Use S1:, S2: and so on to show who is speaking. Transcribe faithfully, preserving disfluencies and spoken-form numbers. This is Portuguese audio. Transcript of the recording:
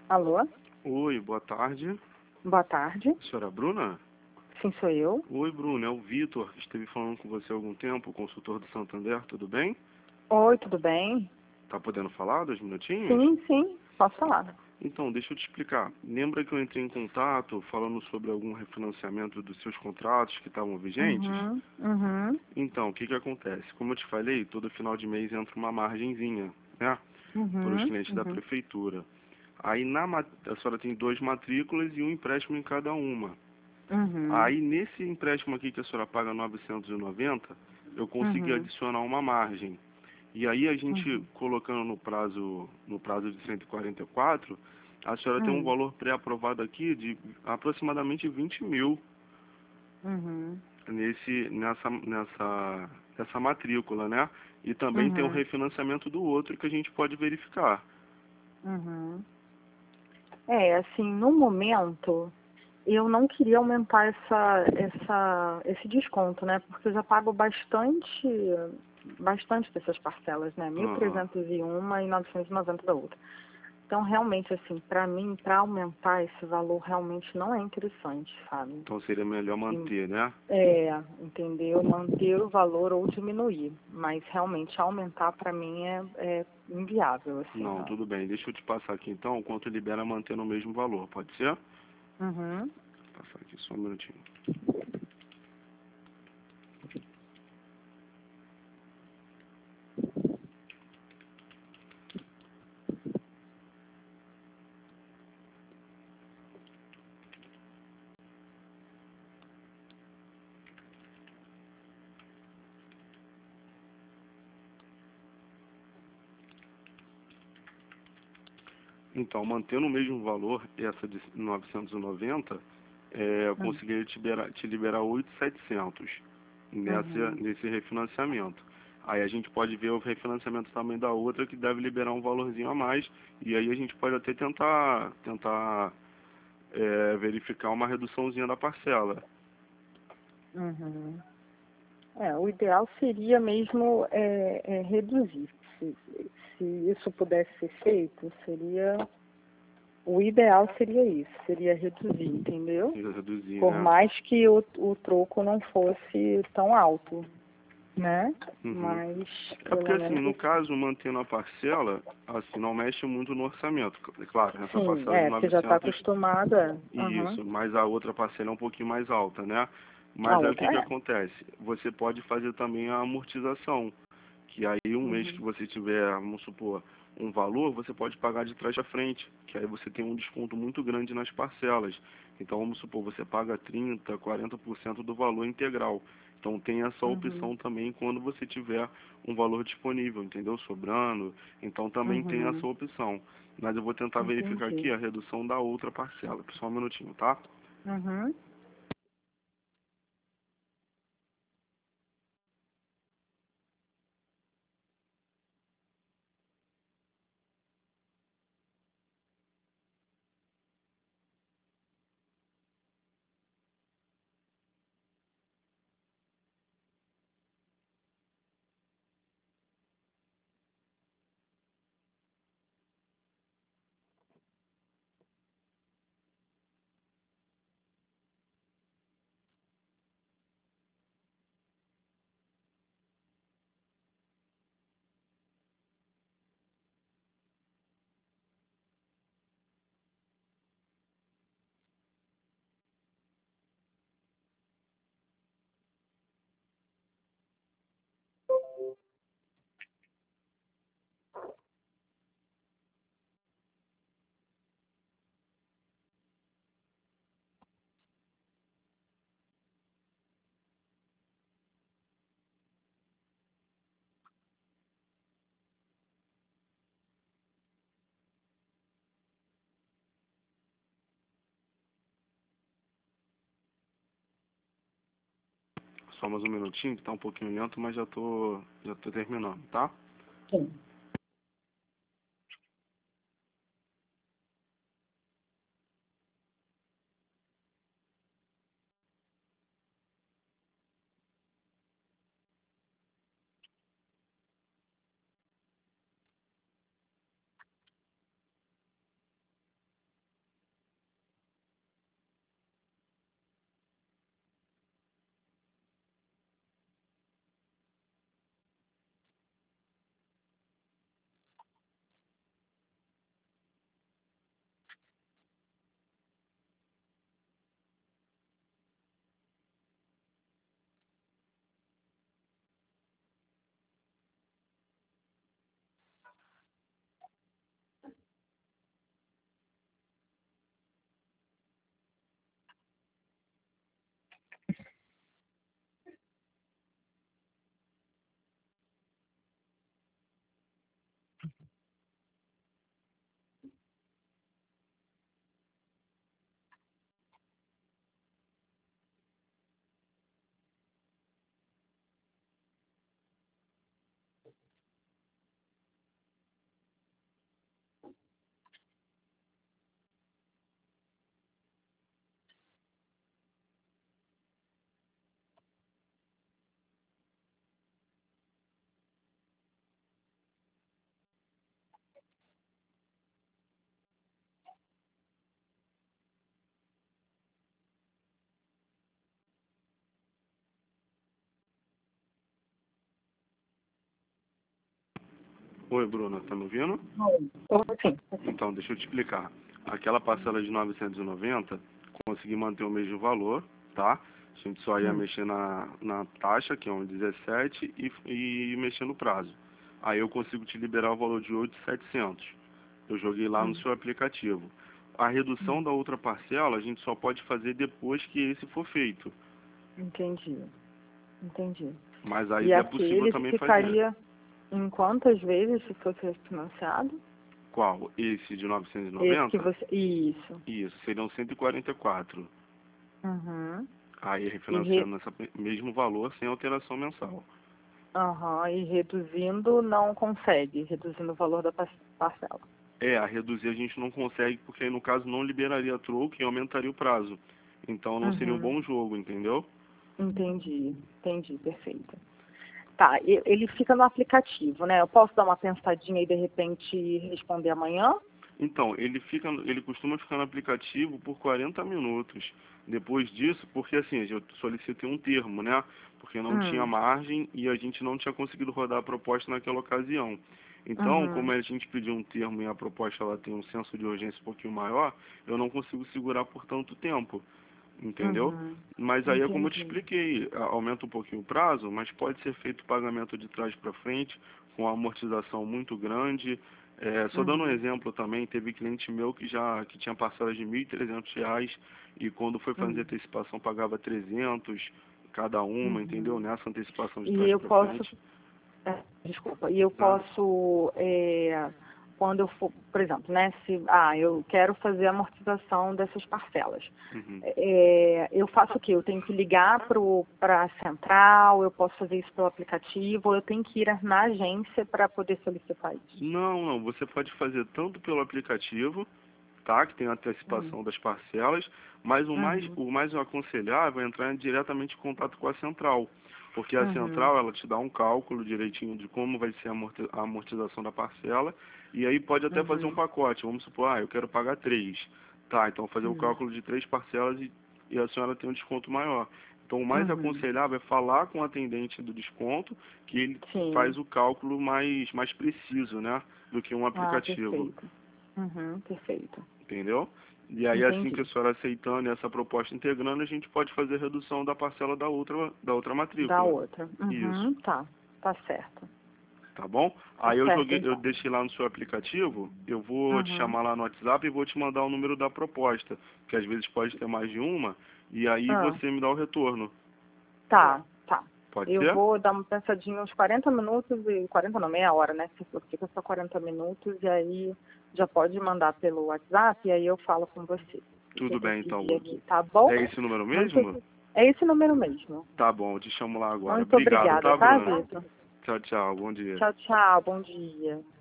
S1: Alô?
S2: Oi, boa tarde.
S1: Boa tarde.
S2: Senhora Bruna?
S1: Sim, sou eu.
S2: Oi, Bruna, é o Vitor, que esteve falando com você há algum tempo, consultor do Santander, tudo bem?
S1: Oi, tudo bem?
S2: Tá podendo falar dois minutinhos?
S1: Sim, sim, posso falar.
S2: Então, deixa eu te explicar. Lembra que eu entrei em contato falando sobre algum refinanciamento dos seus contratos que estavam vigentes?
S1: Uhum, uhum,
S2: Então, o que que acontece? Como eu te falei, todo final de mês entra uma margenzinha, né? Para os
S1: uhum,
S2: clientes da
S1: uhum,
S2: prefeitura. Aí na, ma- a senhora tem duas matrículas e um empréstimo em cada uma.
S1: uhum,
S2: Aí nesse empréstimo aqui que a senhora paga novecentos e noventa, eu consegui
S1: uhum,
S2: adicionar uma margem. E aí a gente
S1: uhum,
S2: colocando no prazo no prazo de cento e quarenta e quatro, a senhora tem um
S1: uhum,
S2: valor pré-aprovado aqui de aproximadamente vinte mil
S1: uhum,
S2: nesse nessa nessa nessa matrícula, né? E também tem o
S1: uhum,
S2: refinanciamento do outro que a gente pode verificar.
S1: uhum. É, assim, no momento, eu não queria aumentar essa, essa, esse desconto, né? Porque eu já pago bastante, bastante dessas parcelas, né? Mil
S2: Aham.
S1: trezentos e uma e novecentos e noventa da outra. Então, realmente, assim, para mim, para aumentar esse valor, realmente não é interessante, sabe?
S2: Então seria melhor
S1: Em-
S2: manter, né?
S1: É, entendeu? Manter o valor ou diminuir. Mas, realmente, aumentar para mim é, é inviável, assim,
S2: Não,
S1: não.
S2: tudo bem. Deixa eu te passar aqui então, quanto libera mantendo o mesmo valor, pode ser?
S1: Uhum.
S2: Vou passar aqui só um minutinho. Então, mantendo o mesmo valor, essa de novecentos e noventa, é, eu
S1: Uhum.
S2: conseguiria te liberar, te liberar oito mil e setecentos nessa,
S1: Uhum.
S2: nesse refinanciamento. Aí a gente pode ver o refinanciamento também da outra, que deve liberar um valorzinho a mais, e aí a gente pode até tentar, tentar é, verificar uma reduçãozinha da parcela.
S1: Uhum. É, o ideal seria mesmo é, é reduzir. Se, se isso pudesse ser feito, seria. O ideal seria isso, seria reduzir, entendeu?
S2: Reduzir,
S1: Por
S2: né?
S1: mais que o, o troco não fosse tão alto, né?
S2: Uhum.
S1: Mas
S2: É porque
S1: pelo
S2: assim,
S1: menos
S2: no
S1: assim.
S2: caso, mantendo a parcela, assim, não mexe muito no orçamento. É claro, nessa
S1: Sim,
S2: parcela de
S1: é, você já está
S2: novecentos.
S1: acostumada. Uhum.
S2: Isso, mas a outra parcela é um pouquinho mais alta, né?
S1: A
S2: Mas aí o que
S1: outra
S2: que
S1: é.
S2: acontece? Você pode fazer também a amortização, que aí um mês que
S1: Uhum.
S2: você tiver, vamos supor, um valor, você pode pagar de trás para frente, que aí você tem um desconto muito grande nas parcelas. Então, vamos supor, você paga trinta, quarenta por cento do valor integral. Então, tem essa
S1: Uhum.
S2: opção também quando você tiver um valor disponível, entendeu? Sobrando. Então, também tem essa
S1: Uhum.
S2: opção. Mas eu vou tentar verificar
S1: Entendi.
S2: aqui a redução da outra parcela. Só um minutinho, tá?
S1: Uhum.
S2: Só mais um minutinho, que tá um pouquinho lento, mas já tô, já tô terminando, tá?
S1: Sim.
S2: Oi, Bruna, tá me ouvindo?
S1: Ou sim.
S2: Então, deixa eu te explicar. Aquela parcela de novecentos e noventa, consegui manter o mesmo valor, tá? A gente só ia
S1: Hum.
S2: mexer na, na taxa, que é um dezessete, e, e mexer no prazo. Aí eu consigo te liberar o valor de oito mil e setecentos. Eu joguei lá no
S1: Hum.
S2: seu aplicativo. A redução
S1: Hum.
S2: da outra parcela a gente só pode fazer depois que esse for feito.
S1: Entendi. Entendi.
S2: Mas aí
S1: E
S2: é possível
S1: aquele
S2: também fazer.
S1: ficaria em quantas vezes se fosse refinanciado?
S2: Qual? Esse de novecentos e
S1: Esse que
S2: noventa?
S1: você... Isso.
S2: Isso, seriam cento e quarenta e quatro.
S1: Uhum.
S2: Aí
S1: E, re...
S2: refinanciando esse mesmo valor sem alteração mensal.
S1: uhum. E reduzindo não consegue, reduzindo o valor da par- parcela.
S2: É, a reduzir a gente não consegue porque aí no caso não liberaria troco e aumentaria o prazo. Então não seria um
S1: Uhum.
S2: bom jogo, entendeu?
S1: Entendi, entendi, perfeito. Tá, e- ele fica no aplicativo, né? Eu posso dar uma pensadinha e de repente responder amanhã?
S2: Então, ele fica, ele costuma ficar no aplicativo por quarenta minutos. Depois disso, porque assim, eu solicitei um termo, né? Porque não tinha
S1: Hum.
S2: margem e a gente não tinha conseguido rodar a proposta naquela ocasião. Então, como
S1: Uhum.
S2: a gente pediu um termo e a proposta ela tem um senso de urgência um pouquinho maior, eu não consigo segurar por tanto tempo, entendeu?
S1: Uhum.
S2: Mas aí é como eu te
S1: Entendi.
S2: expliquei, a- aumenta um pouquinho o prazo, mas pode ser feito pagamento de trás para frente, com amortização muito grande. É, só dando um
S1: Uhum.
S2: exemplo também, teve cliente meu que já que tinha parcelas de mil e trezentos reais e quando foi fazer
S1: Uhum.
S2: antecipação pagava trezentos cada uma, entendeu?
S1: Uhum.
S2: Nessa antecipação de
S1: E
S2: trás
S1: eu
S2: para
S1: posso,
S2: frente,
S1: é, desculpa, e eu
S2: nada.
S1: posso, é, quando eu for, por exemplo, né, se, ah, eu quero fazer a amortização dessas parcelas.
S2: Uhum.
S1: É, eu faço o quê? Eu tenho que ligar para a central, eu posso fazer isso pelo aplicativo, ou eu tenho que ir na agência para poder solicitar isso?
S2: Não, não, você pode fazer tanto pelo aplicativo, tá? Que tem a
S1: Hum.
S2: antecipação das parcelas, mas o mais,
S1: Uhum.
S2: o mais aconselhável é entrar diretamente em contato com a central, porque a
S1: Uhum.
S2: central ela te dá um cálculo direitinho de como vai ser a amorti- a amortização da parcela, e aí pode até fazer um
S1: Uhum.
S2: pacote, vamos supor, ah, eu quero pagar três, tá? Então fazer o
S1: Uhum.
S2: cálculo de três parcelas e, e a senhora tem um desconto maior. Então o mais
S1: Uhum.
S2: aconselhável é falar com o atendente do desconto, que ele
S1: Sim.
S2: faz o cálculo mais, mais preciso, né? Do que um
S1: Ah,
S2: aplicativo.
S1: perfeito. Uhum. Perfeito.
S2: Entendeu? E aí assim que
S1: Entendi.
S2: a senhora aceitando essa proposta integrando, a gente pode fazer a redução da parcela da outra, da outra
S1: Da
S2: matrícula.
S1: outra.
S2: Isso,
S1: Uhum. Tá. Tá certo.
S2: tá bom?
S1: Tá
S2: Aí eu
S1: certo,
S2: joguei, eu
S1: então.
S2: deixei lá no seu aplicativo, eu vou te
S1: Uhum.
S2: chamar lá no WhatsApp e vou te mandar o número da proposta, que às vezes pode ter mais de uma, e aí
S1: Ah,
S2: você me dá o retorno.
S1: tá, tá.
S2: Pode
S1: Eu
S2: ser?
S1: vou dar uma pensadinha uns quarenta minutos, e quarenta não, meia hora, né? Se for, fica só quarenta minutos, e aí já pode mandar pelo WhatsApp, e aí eu falo com você. O que que eu
S2: Tudo bem
S1: decidi
S2: então.
S1: aqui, tá bom?
S2: É esse número
S1: Muito,
S2: mesmo?
S1: é esse número mesmo.
S2: Tá bom, eu te chamo lá agora.
S1: Muito
S2: Obrigado,
S1: obrigada,
S2: tá,
S1: tá,
S2: Bruna?
S1: Vitor?
S2: Tchau, tchau. Bom dia.
S1: Tchau, tchau, bom dia.